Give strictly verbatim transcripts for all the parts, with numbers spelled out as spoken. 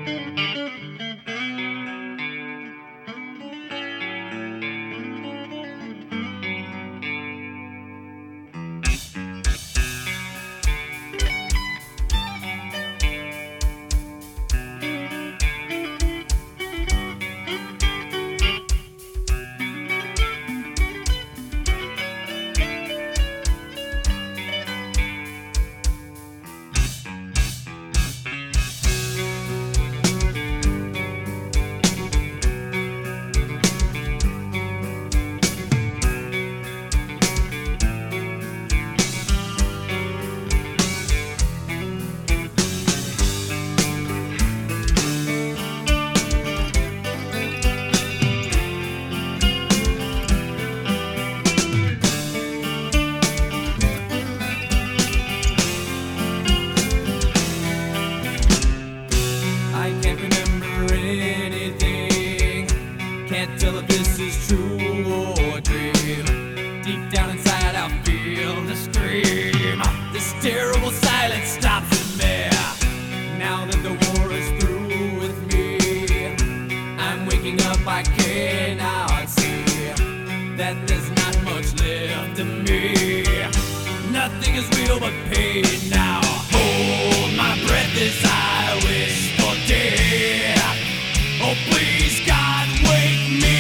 Can't tell if this is true or a dream. Deep down inside I feel the scream. This terrible silence stops in me. Now that the war is through with me, I'm waking up, I cannot see that there's not much left of me. Nothing is real but pain now. Hold my breath as I wish for death. Oh please God, wake me.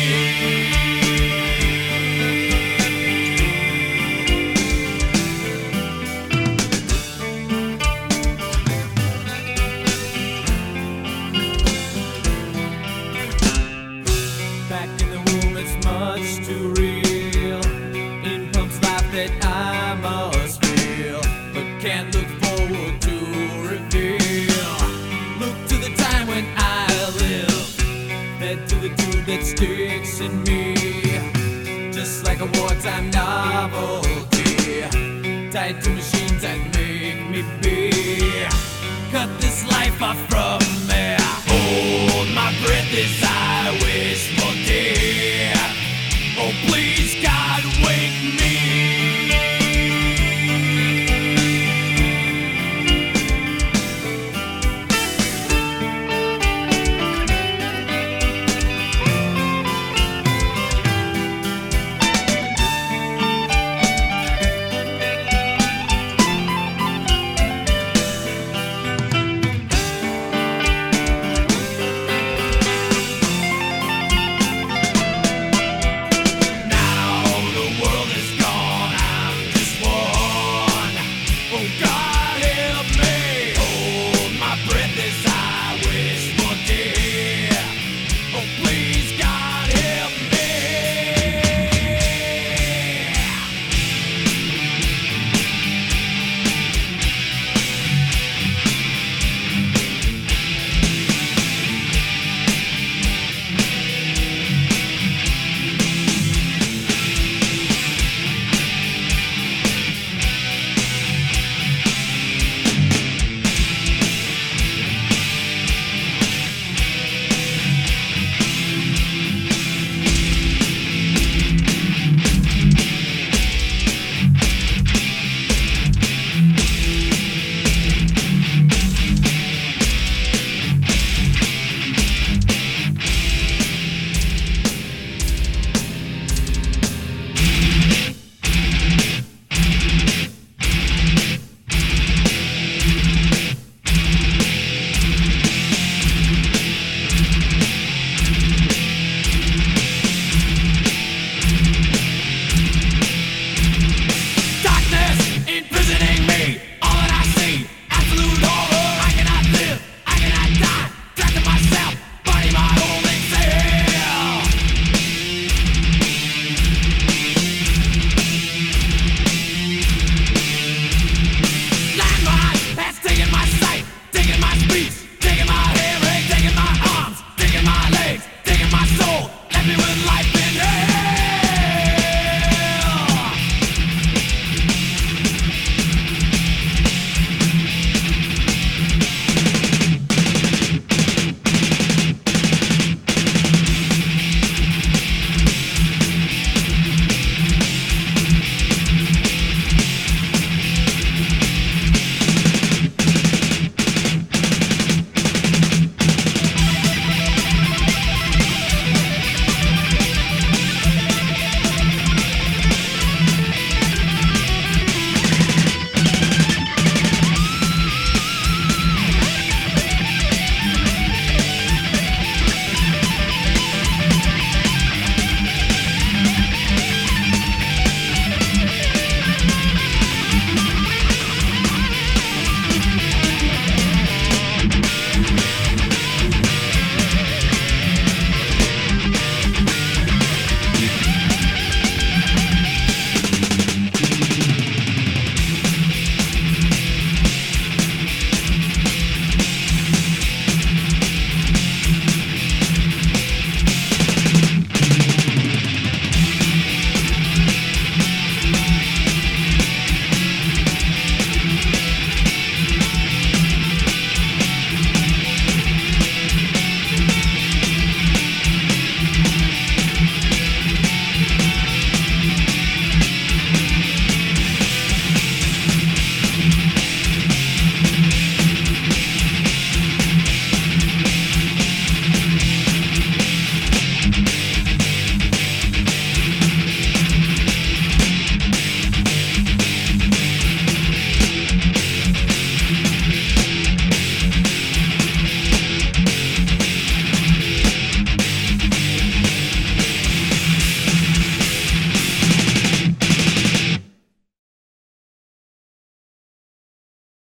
Back in the womb, it's much too real. In pumps life that I must feel, but can't look forward to reveal. Look to the time when I live, fed to the tube that sticks in me, just like a wartime novelty, tied to machines that make me be. Cut this life off from